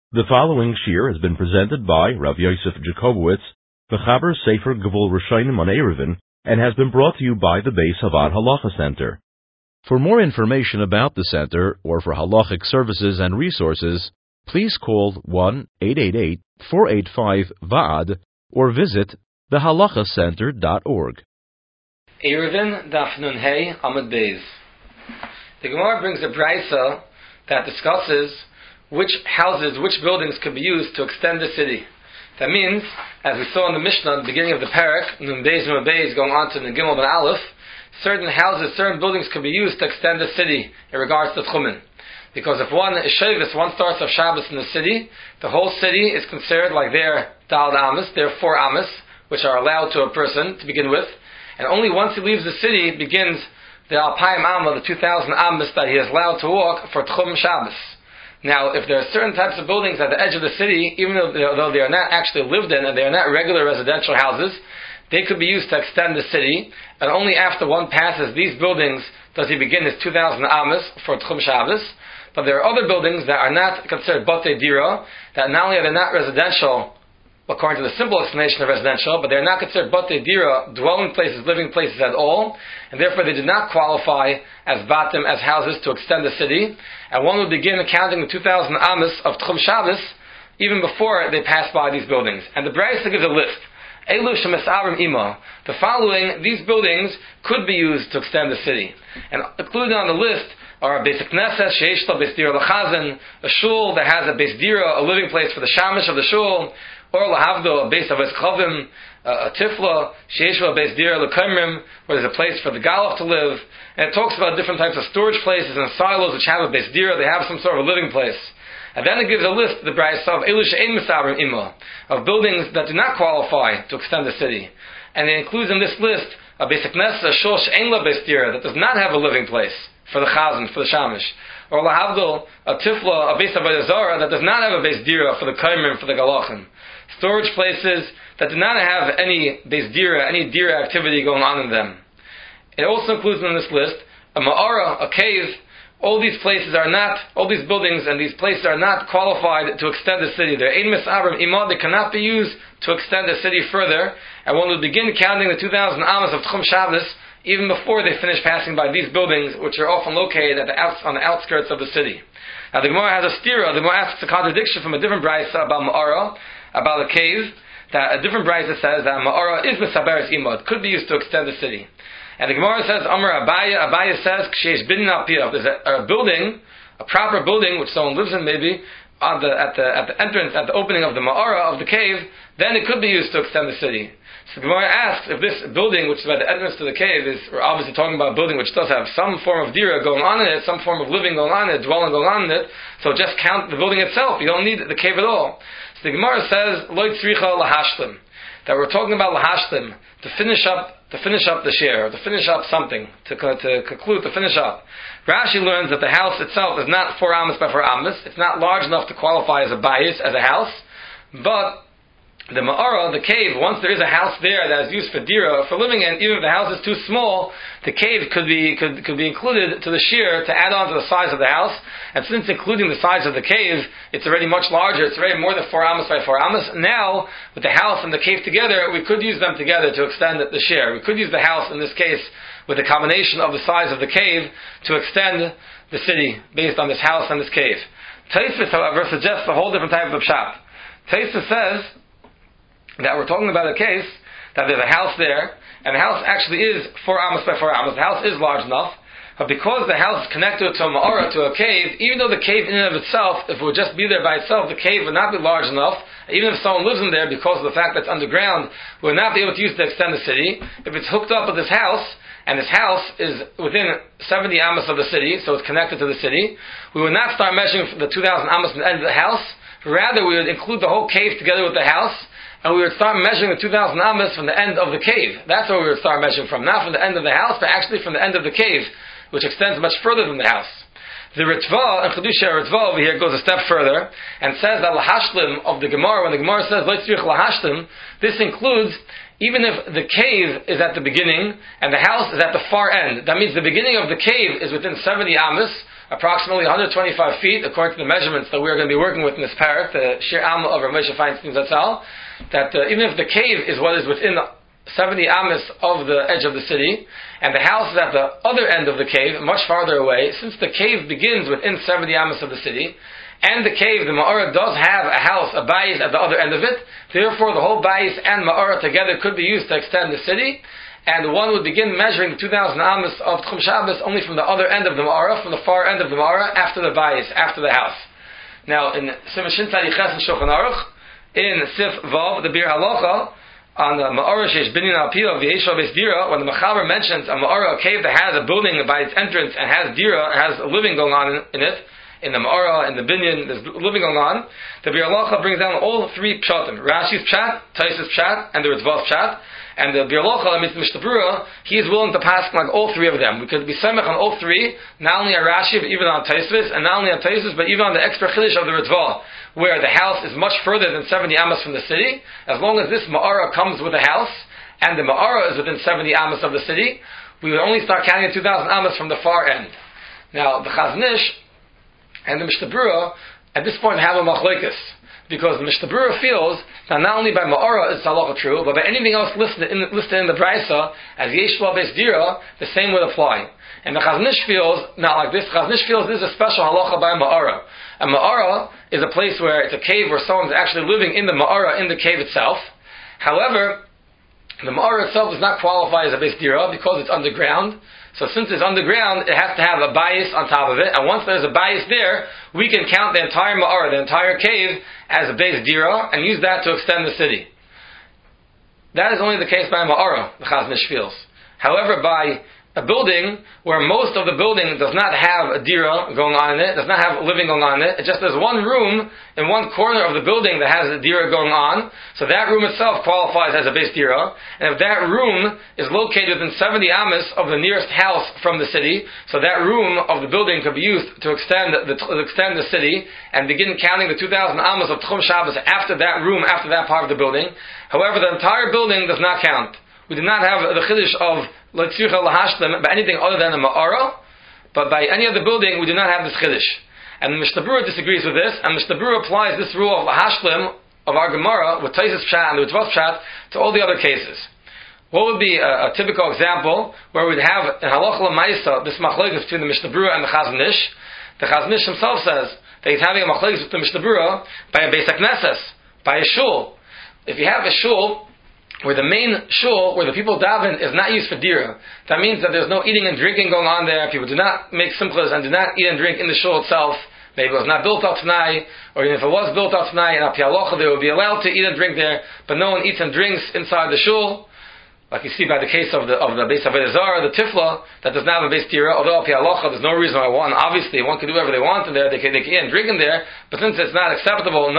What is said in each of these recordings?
The following shir has been presented by Rav Yosef Jacobowitz, Mechaber Sefer Gevul Rishonim on Eruvin, and has been brought to you by the Beis Havad Halacha Center. For more information about the center or for halachic services and resources, please call 1-888-485-VAAD or visit thehalachacenter.org. Eruvin Daf Nun Hey Amud Beis. The Gemara brings a brisa that discusses which buildings could be used to extend the city. That means, as we saw in the Mishnah at the beginning of the parak, Nun Beis going on to the Gimel Ben Aleph, certain buildings could be used to extend the city in regards to Tchumen. Because if one starts off Shabbos in the city, the whole city is considered like their Dal Amas, their 4 Amas, which are allowed to a person to begin with, and only once he leaves the city begins the Alpayim Amma, the 2,000 Amas that he is allowed to walk for Tchum Shabbos. Now, if there are certain types of buildings at the edge of the city, even though they are not actually lived in and they are not regular residential houses, they could be used to extend the city, and only after one passes these buildings does he begin his 2,000 Amas for Tchum Shabbos. But there are other buildings that are not considered Batei Dira, that not only are they not residential, according to the simple explanation of residential, but they are not considered Batei Dira, dwelling places, living places at all, and therefore they do not qualify as Batim, as houses to extend the city. And one would begin counting the 2,000 Amas of Tchum Shabbos even before they pass by these buildings. And the Brisa gives a list. Elu Shemesarim Ima. The following, these buildings could be used to extend the city. And included on the list are a Beis Knesset, Sheish Lo Beis Dira L'Chazan, a shul that has a Beis Dira, a living place for the shamish of the shul, or Lahavdo, a Beis Avos Chavim, a Tifla, Sheish Lo Beis Dira L'Kaimrim, where there's a place for the Galach to live. And it talks about different types of storage places and silos which have a Beis Dira, they have some sort of a living place. And then it gives a list, the Brisa, of Elu She'ein Mesabrim Ima, of buildings that do not qualify to extend the city. And it includes in this list a Beis Knesset, a shul She'ein Lo Beis Dira, that does not have a living place for the Chazan, for the Shamish. Or Lahavdol, a Tifla, a Beis Avodah Zarah, that does not have a Beis Dira for the Kaimrim, for the Galachim. Storage places that do not have any Beis Dira, any Dira activity going on in them. It also includes in this list a Ma'ara, a cave. All these buildings and these places are not qualified to extend the city. They're Ein Mesabrim Ima, they cannot be used to extend the city further, and one would begin counting the 2,000 Amas of Tchum Shabbos even before they finish passing by these buildings, which are often located on the outskirts of the city. Now the Gemara has a stira. The Gemara asks a contradiction from a different brisa about Ma'ara, about a cave, that a different brisa says that Ma'ara is Mesaberes Ima, it could be used to extend the city. And the Gemara says, Amar Abaya says, Kshesh Binin Al-Piyah, there's a building, a proper building, which someone lives in maybe, at the entrance, at the opening of the Ma'ara, of the cave, then it could be used to extend the city. So the Gemara asks if this building, which is by the entrance to the cave, we're obviously talking about a building which does have some form of dira going on in it, some form of living going on in it, dwelling going on in it, so just count the building itself, you don't need the cave at all. So the Gemara says, Lo tzricha lahashlim, that we're talking about lahashlim, to finish up the share, to finish up something, to conclude, to finish up. Rashi learns that the house itself is not 4 Amas by 4 Amas, it's not large enough to qualify as a bayis, as a house, but the Ma'ara, the cave, once there is a house there that is used for dira, for living in, even if the house is too small, the cave could be included to the shear to add on to the size of the house. And since including the size of the cave, it's already much larger, it's already more than 4 Amas by 4 Amas. Now, with the house and the cave together, we could use them together to extend the shear. We could use the house, in this case, with a combination of the size of the cave to extend the city based on this house and this cave. Taisvis, however, suggests a whole different type of pshat. Taisvis says that we're talking about a case that there's a house there, and the house actually is 4 Amas by 4 Amas. The house is large enough, but because the house is connected to a Ma'ara, to a cave, even though the cave in and of itself, if it would just be there by itself, the cave would not be large enough. Even if someone lives in there, because of the fact that it's underground, we would not be able to use it to extend the city. If it's hooked up with this house, and this house is within 70 Amas of the city, so it's connected to the city, we would not start measuring the 2,000 Amas from the end of the house. Rather, we would include the whole cave together with the house, and we would start measuring the 2,000 Amas from the end of the cave. That's where we would start measuring from. Not from the end of the house, but actually from the end of the cave, which extends much further than the house. The Ritva, and Chedusha Ritva over here goes a step further, and says that Lahashlim of the Gemara, when the Gemara says, Lo tzrich Lahashlim, this includes, even if the cave is at the beginning, and the house is at the far end. That means the beginning of the cave is within 70 Amas, approximately 125 feet, according to the measurements that we are going to be working with in this parak, the Shir Amma of Rav Moshe Feinstein Zatzal, that even if the cave is what is within 70 amas of the edge of the city, and the house is at the other end of the cave, much farther away, since the cave begins within 70 amas of the city, and the cave, the Ma'ara, does have a house, a bayis at the other end of it, therefore the whole bayis and Ma'ara together could be used to extend the city, and one would begin measuring the 2,000 amas of Tchum Shabbos only from the other end of the Ma'ara, from the far end of the Ma'ara, after the bayis, after the house. Now, in Simon Shin Tzadi Ches and Shulchan Aruch, in Sif Vav, the Bir Halacha, on the Ma'ara Sheish Binyan Al Piyah V'Yeshua Beis Dira, when the Mechaber mentions a Ma'ara, a cave that has a building by its entrance and has Dira, has a living going on in it, in the Ma'ara, in the Binyan, there's living going on, the Bir Halacha brings down all three pshatim, Rashi's pshat, Taisa's pshat, and the Ritzvah's pshat. And the Bir Halacha, that means the Mishnah Berurah, he is willing to pass like all three of them. We could be semech on all three, not only on Rashi, but even on Taisvis, and not only on Taisvis, but even on the extra chiddush of the Ritzvah, where the house is much further than 70 amas from the city. As long as this Ma'ara comes with a house, and the Ma'ara is within 70 amas of the city, we would only start counting 2,000 amas from the far end. Now, the Chazon Ish and the Mishnah Berurah, at this point, have a machlokes. Because the Mishnah Berurah feels that not only by Ma'ara is halacha true, but by anything else listed in the Braisa as Yeshua Beis Dira, the same would apply. And the Chazon Ish feels not like this. Chazon Ish feels this is a special halacha by Ma'ara. A Ma'ara is a place where it's a cave where someone's actually living in the Ma'ara, in the cave itself. However, the Ma'ara itself does not qualify as a Beis Dira because it's underground. So since it's underground, it has to have a bayis on top of it. And once there's a bayis there, we can count the entire Ma'ara, the entire cave, as a Beis Dira, and use that to extend the city. That is only the case by Ma'ara, the Chazon Ish feels. However, by a building where most of the building does not have a dira going on in it, does not have living going on in it, it just has one room in one corner of the building that has a dira going on, so that room itself qualifies as a base dira, and if that room is located within 70 amas of the nearest house from the city, so that room of the building could be used to extend the city, and begin counting the 2,000 amas of Tchum Shabbos after that room, after that part of the building. However, the entire building does not count. We do not have the chiddush of L'tzircha L'hashlim by anything other than a Ma'ara, but by any other building we do not have this chiddush. And the Mishnah Berurah disagrees with this, and Mishnah Berurah applies this rule of L'hashlim of our Gemara with Taisus Pshat and the Ritzvah's Pshat to all the other cases. What would be a typical example where we'd have in Halacha L'maisa this machlokes between the Mishnah Berurah and the Chazon Ish? The Chazon Ish himself says that he's having a machlokes with the Mishnah Berurah by a Beis HaKnesses, by a shul. If you have a shul where the main shul, where the people daven, is not used for dira, that means that there's no eating and drinking going on there. People do not make simchas and do not eat and drink in the shul itself. Maybe it was not built up tonight, or even if it was built up tonight, and Al Pi Halacha, they would be allowed to eat and drink there, but no one eats and drinks inside the shul. Like you see by the case of the Beis Avodah Zarah, the Tifla, that does not have a Beis Dira, although Al Pi Halacha, there's no reason why obviously one can do whatever they want in there, they can eat and drink in there, but since it's not acceptable,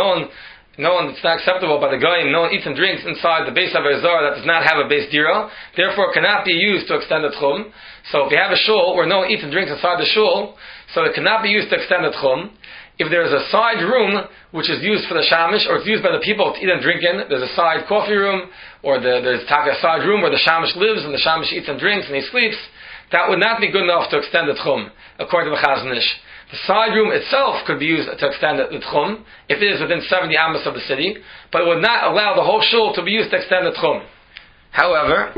it's not acceptable by the Goyim, no one eats and drinks inside the Beis Avodah Zarah that does not have a Beis Dira, therefore cannot be used to extend the Tchum. So if you have a shul where no one eats and drinks inside the shul, so it cannot be used to extend the Tchum. If there is a side room which is used for the Shamish, or it's used by the people to eat and drink in, there's a side coffee room, or there's a side room where the Shamish lives and the Shamish eats and drinks and he sleeps, that would not be good enough to extend the Tchum, according to the Chazon Ish. The side room itself could be used to extend the Tchum, if it is within 70 amas of the city, but it would not allow the whole shul to be used to extend the Tchum. However,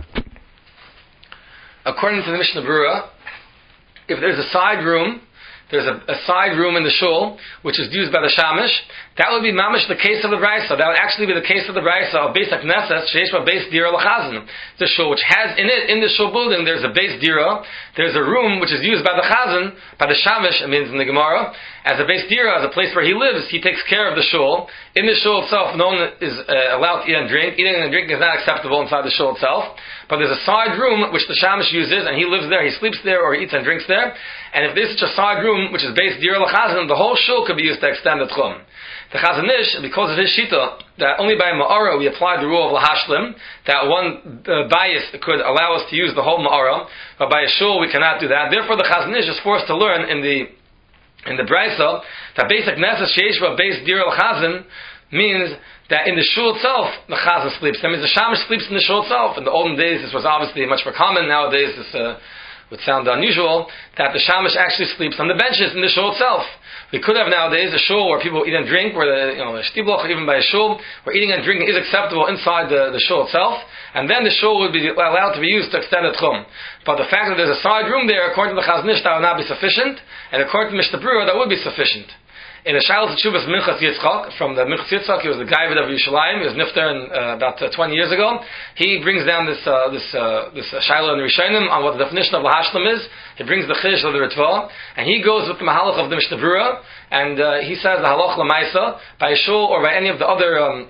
according to the Mishnah Berurah, if there's a side room, there's a side room in the shul, which is used by the Shamish, that would be mamish the case of the Braisa. That would actually be the case of the Braisa of Beis HaKnesses, Sheish Beis Dira L'Chazan. The shul, which has in it, in the shul building, there's a Beis Dira, there's a room which is used by the Chazan, by the Shamish, it means in the Gemara, as a Beis Dira, as a place where he lives, he takes care of the shul. In the shul itself, no one is allowed to eat and drink. Eating and drinking is not acceptable inside the shul itself. But there's a side room which the Shamish uses, and he lives there, he sleeps there, or he eats and drinks there. And if there's such a side room which is Beis Dira L'Chazan, the whole shul could be used to extend the Tchum. The Chazon Ish, because of his shita, that only by Ma'ara we apply the rule of L'Hashlim, that one bias could allow us to use the whole Ma'ara, but by a shul we cannot do that. Therefore the Chazon Ish is forced to learn in the Braisa that Beis HaKnesses Sheishva Beis Dira L'Chazan means that in the shul itself the Chazan sleeps. That means the Shamish sleeps in the shul itself. In the olden days this was obviously much more common. Nowadays this would sound unusual, that the shamash actually sleeps on the benches in the shul itself. We could have nowadays a shul where people eat and drink, where the shtibloch, even by a shul, where eating and drinking is acceptable inside the shul itself, and then the shul would be allowed to be used to extend the tchum. But the fact that there's a side room there, according to the Chazon Ish, that would not be sufficient, and according to Mishnah Berurah, that would be sufficient. In the Shalos Teshuvas Minchas Yitzchak, from the Minchas Yitzchak, he was the Gaivad of Yerushalayim, he was nifter about 20 years ago. He brings down this Shiloh in the Rishonim on what the definition of Lahashlam is. He brings the Chiddush of the Ritva, and he goes with the Mahalach of the Mishnah Berurah, and he says the Halach L'maisa, by a shul or by any of the other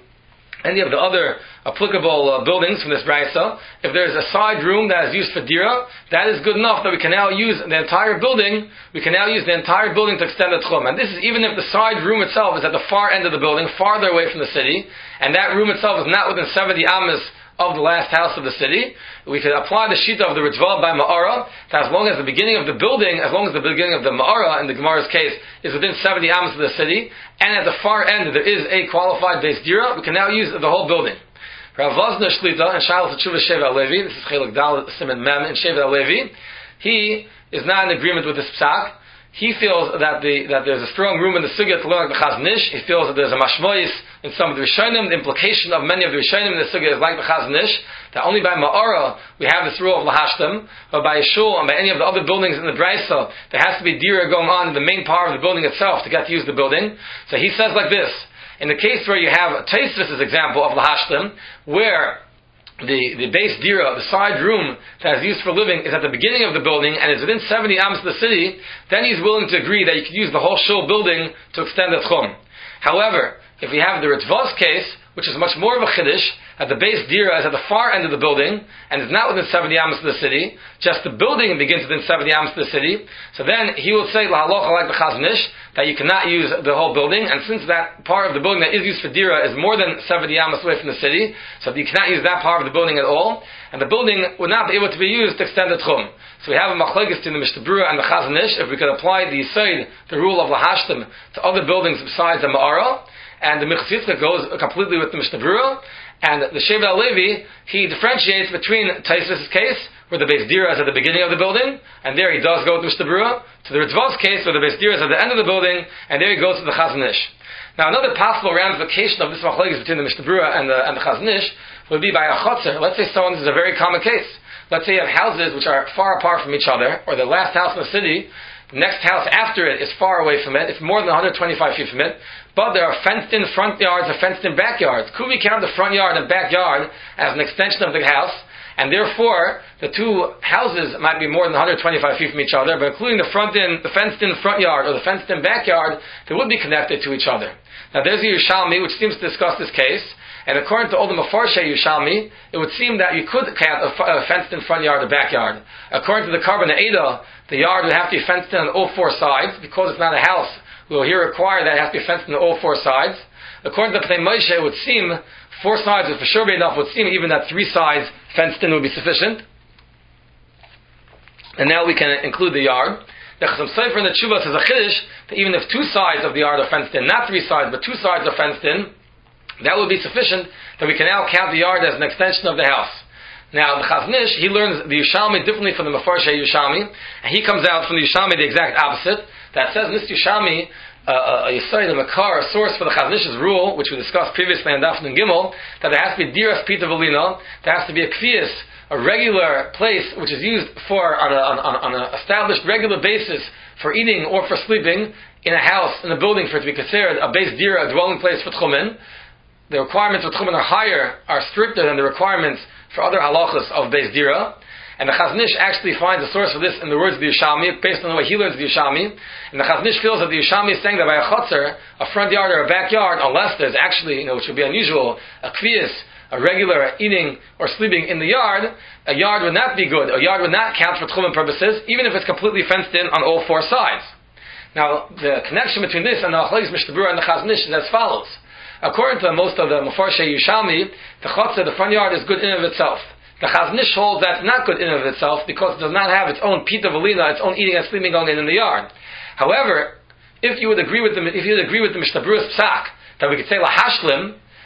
applicable buildings from this brayso, if there's a side room that is used for dira, that is good enough that we can now use the entire building. We can now use the entire building to extend the tchum. And this is even if the side room itself is at the far end of the building, farther away from the city, and that room itself is not within 70 amas of the last house of the city. We could apply the shita of the Ritva by Ma'ara, that as long as the beginning of the building, as long as the beginning of the Ma'ara, in the Gemara's case, is within 70 amas of the city, and at the far end there is a qualified base dira, we can now use the whole building. Rav Vazner Shlita and Shalos Teshuvas Shevet HaLevi, this is Chelik Dal Siman Mem in Shevet HaLevi, he is not in agreement with this psak. He feels that there's a strong room in the sugya to learn like the Chazon Ish. He feels that there's a mashmois in some of the Rishonim. The implication of many of the Rishonim in the sugya is like the Chazon Ish, that only by Ma'ara we have this rule of Lahashtem, but by Yeshua and by any of the other buildings in the Brayso, there has to be dira going on in the main part of the building itself to get to use the building. So he says like this, in the case where you have Taisvis' example of Lahashtem, where the base dira, the side room that is used for living, is at the beginning of the building and is within 70 ams of the city, then he's willing to agree that you could use the whole shul building to extend the tchum. However, if we have the Ritva's case, which is much more of a chiddush, that the base dira is at the far end of the building and is not within 70 amos of the city, just the building begins within 70 amos of the city, so then he will say lahalocha like the Chazon Ish, that you cannot use the whole building, and since that part of the building that is used for dira is more than 70 amos away from the city, so you cannot use that part of the building at all, and the building would not be able to be used to extend the tchum. So we have a machlokes in the Mishnah Berurah and the Chazon Ish, if we could apply the yisaid, the rule of lahashtem, to other buildings besides the Ma'ara, and the Minchas Yitzchak goes completely with the Mishnah Berurah, and the Shevet HaLevi, he differentiates between Taisvis' case, where the base dira is at the beginning of the building, and there he does go with Mishnah Berurah, to the Ritva's case, where the base dira is at the end of the building, and there he goes to the Chazon Ish. Now, another possible ramification of this machlokes between the Mishnah Berurah and the Chazon Ish would be by a chotzer. Let's say this is a very common case. Let's say you have houses which are far apart from each other, or the last house in the city, the next house after it is far away from it, it's more than 125 feet from it, but there are fenced-in front yards or fenced-in backyards. Could we count the front yard and backyard as an extension of the house? And therefore, the two houses might be more than 125 feet from each other, but including the fenced-in front yard or the fenced-in backyard, they would be connected to each other. Now there's a Yerushalmi which seems to discuss this case, and according to all the Mefarshei Yerushalmi, it would seem that you could count a fenced-in front yard or backyard. According to the Karban Eidah, the yard would have to be fenced in on all four sides, because it's not a house. We will here require that it has to be fenced in on all four sides. According to Pnei Moshe, it would seem four sides would for sure be enough. It would seem even that three sides fenced in would be sufficient. And now we can include the yard. The Chasam Sofer in the Tshuva says a chiddush that even if two sides of the yard are fenced in, not three sides, but two sides are fenced in, that would be sufficient that we can now count the yard as an extension of the house. Now, the Chazon Ish, he learns the Yerushalmi differently from the Mefarshei Yerushalmi, and he comes out from the Yerushalmi the exact opposite, that says in this Yerushalmi, a Yisrael, a Makar, a source for the Chazon Ish's rule, which we discussed previously in Daf Nun Gimel, that there has to be Diras Pita Velina, there has to be a Kvias, a regular place which is used for, on an established regular basis, for eating or for sleeping, in a house, in a building, for it to be considered a base dira, a dwelling place for Tchumen. The requirements for Tchumen are stricter than the requirements for other halachas of Beis Dira. And the Chazon Ish actually finds a source for this in the words of the Yerushalmi, based on the way he learns the Yerushalmi. And the Chazon Ish feels that the Yerushalmi is saying that by a chotzer, a front yard or a backyard, unless there's actually, which would be unusual, a kvias, a regular eating or sleeping in the yard, a yard would not be good. A yard would not count for Tchumen purposes, even if it's completely fenced in on all four sides. Now, the connection between this and the Achlais Mishnah Berurah and the Chazon Ish is as follows. According to most of the Mefarshei Yerushalmi, the chotzer, the front yard, is good in and of itself. The Chazon Ish holds that's not good in and of itself because it does not have its own pita velina, its own eating and sleeping going in the yard. However, if you would agree with the Mishnah Berurah's psak that we could say lahashlim,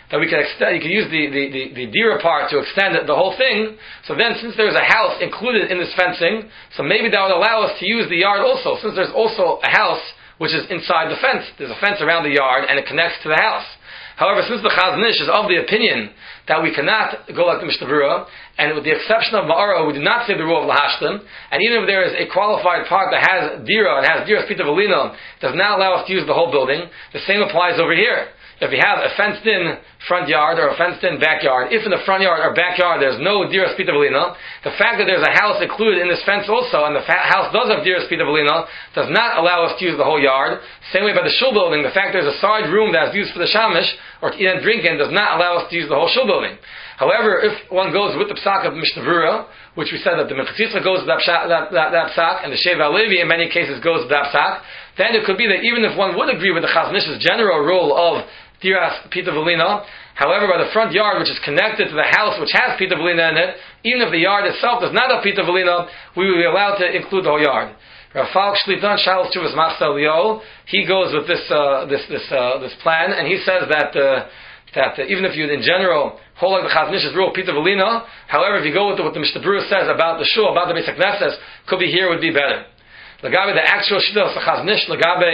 that we can extend, you can use the dira part to extend the whole thing. So then, since there's a house included in this fencing, so maybe that would allow us to use the yard also, since there's also a house which is inside the fence. There's a fence around the yard and it connects to the house. However, since the Chazon Ish is of the opinion that we cannot go like the Mishnah Berurah, and with the exception of Ma'ara, we do not say the rule of Lahashlim, and even if there is a qualified part that has dira and has dira spita velina, does not allow us to use the whole building, the same applies over here. If you have a fenced-in front yard or a fenced-in backyard, if in the front yard or backyard there's no dira spita velina, the fact that there's a house included in this fence also, and the house does have dira spita velina, does not allow us to use the whole yard. Same way by the shul building, the fact there's a side room that's used for the shamish or to eat and drink in does not allow us to use the whole shul building. However, if one goes with the psak of Mishnah Berurah, which we said that the Mechatzitza goes with that psak, and the Sheva Levi in many cases goes with that psak, then it could be that even if one would agree with the Chazon Ish's general rule of Diras Pita Velina, however, by the front yard, which is connected to the house which has Pita Velina in it, even if the yard itself does not have Pita Velina, we will be allowed to include the whole yard. Rav Falk Shlitan Shalos Chuvas Machsa Leo, he goes with this plan, and he says that even if you in general hold like the Chazon Ish's rule Pita Velina, however, if you go with what the Mishnah Berurah says about the shul, about the Beis HaKnesses, could be here would be better. Lagabe the actual shidduch the Chazon Ish,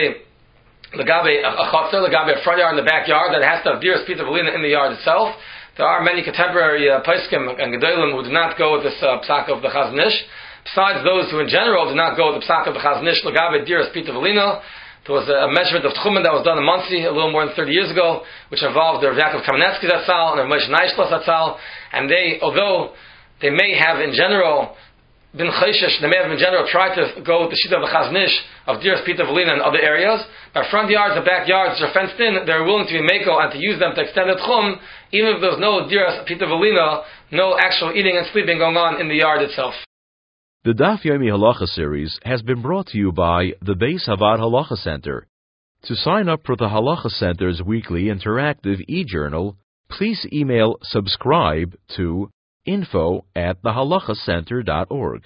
Lagabe a chotzer, Lagabe a front yard and the backyard that has to have diras pita velina in the yard itself. There are many contemporary poskim and gedolim who do not go with this psak of the Chazon Ish. Besides those who in general do not go with the psak of the Chazon Ish, Lagabe diras pita velina. There was a measurement of tchumen that was done in Monsey a little more than 30 years ago, which involved the Rav Yaakov Kamenetsky Zatzal and the Moshe Neishlas Zatzal, and although they may have in general been chayshish, they may have in general tried to go with the shita of the Chazon Ish of diras pita velina in other areas. By front yards and backyards which are fenced in, they're willing to be meko and to use them to extend the tchum, even if there's no diras pita velina, no actual eating and sleeping going on in the yard itself. The Daf Yomi Halacha series has been brought to you by the Beis Havad Halacha Center. To sign up for the Halacha Center's weekly interactive e-journal, please email subscribe to info@thehalachacenter.org.